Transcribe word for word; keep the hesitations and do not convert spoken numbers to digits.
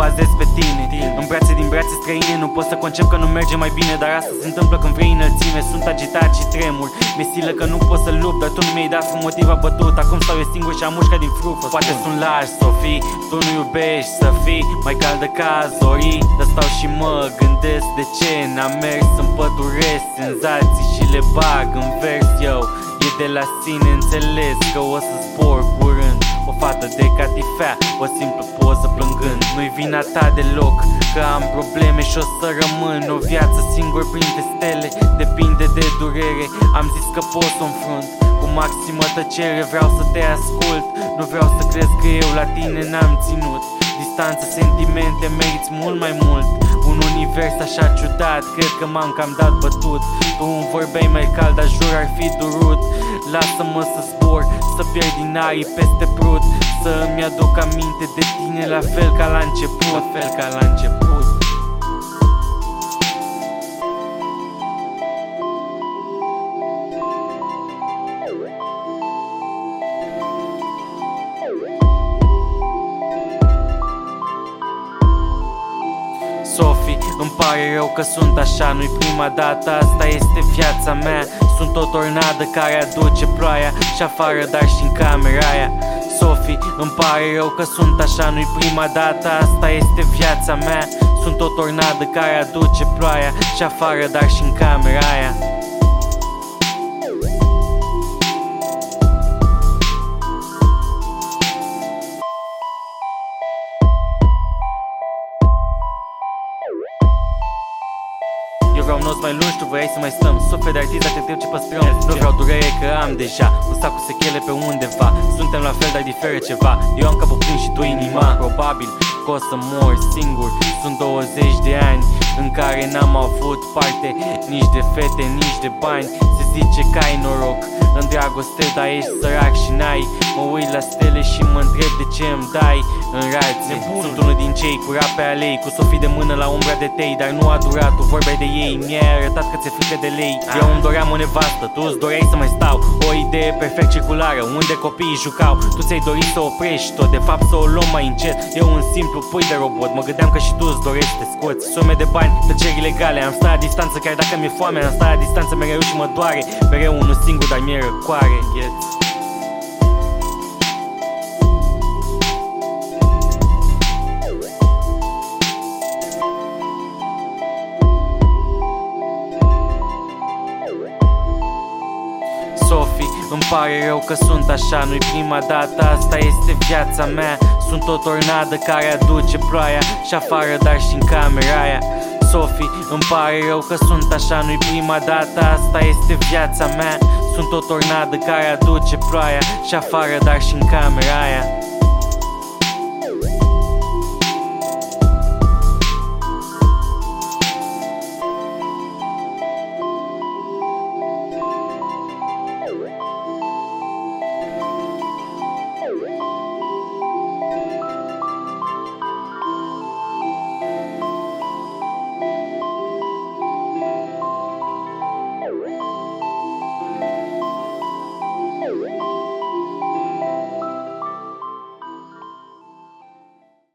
bazez pe tine. În brațe din brațe străine, nu pot să concep că nu merge mai bine, dar asta se întâmplă când vrei înălțime. Sunt agitat și tremur, mi-e silă că nu pot să lupt, dar tu nu mi-ai dat un motiv abătut. Acum stau eu singur și am mușca din frufă. Poate sunt lași, Sofie, tu nu iubești să fii mai caldă ca zorii, dar stau și mă gândesc de ce n-am mers, îmi păduresc senzații și le bag în vers. Eu, e de la sine înțeles că o să zbor curând, o fată de catifea, o simplă poză plângând. Nu-i vina ta deloc că am probleme și o să rămân o viață singur printre stele. Depinde de durere, am zis că pot să înfrunt cu maximă tăcere. Vreau să te ascult, nu vreau să crezi că eu la tine n-am ținut distanță, sentimente, meriți mult mai mult. Un univers așa ciudat, cred că m-am cam dat bătut. Tu îmi vorbeai mai cald, dar jur ar fi durut. Lasă-mă să zbor, să pierd din arii peste prut, să-mi aduc aminte de tine la fel ca la început, la fel ca la început. Sofie, îmi pare rău că sunt așa, nu-i prima dată, asta este viața mea. Sunt o tornadă care aduce ploaia și afară, dar și în camera aia. Sofie, îmi pare rău că sunt așa, nu-i prima dată, asta este viața mea. Sunt o tornadă care aduce ploaia și afară, dar și în camera aia. Eu vreau noți mai lungi, tu vrei să mai stăm. Suflet de artist, dar te întreb ce păstrăm. Nu vreau durere că am deja un sac cu sechele pe undeva. Suntem la fel, dar diferă ceva. Eu am capul plin și tu inima. Probabil că o să mor singur. Sunt douăzeci de ani în care n-am avut parte nici de fete, nici de bani. Se zice că ai noroc în dragoste, dar ești sărac și n-ai. Mă uit la stele și mă întreb de ce îmi dai în rație. Sunt unul din cei curat pe alei, cu Sofie de mână la umbra de tei, dar nu a durat, tu vorbeai de ei. Mi-ai arătat că ți-e frică de lei. Eu îmi doream o nevastă, tu îți doreai să mai stau. O idee perfect circulară, unde copiii jucau. Tu ți-ai dorit să oprești tot, de fapt să o luăm mai încet. Eu un simplu pui de robot, mă gândeam că și tu îți dorești să te scoți sume de bani, tăceri ilegale. Am stat la distanță chiar dacă mi-e foame, am stat la distanță mereu și mă doare. Mereu unul singur, dar mi-e răcoare. Yes. Sofie, îmi pare rău că sunt așa, nu-i prima dată, asta este viața mea. Sunt o tornadă care aduce ploaia și afară, dar și în camera aia. Sofie, îmi pare rău că sunt așa, nu-i prima dată, asta este viața mea. Sunt o tornadă care aduce ploaia și afară, dar și în camera aia.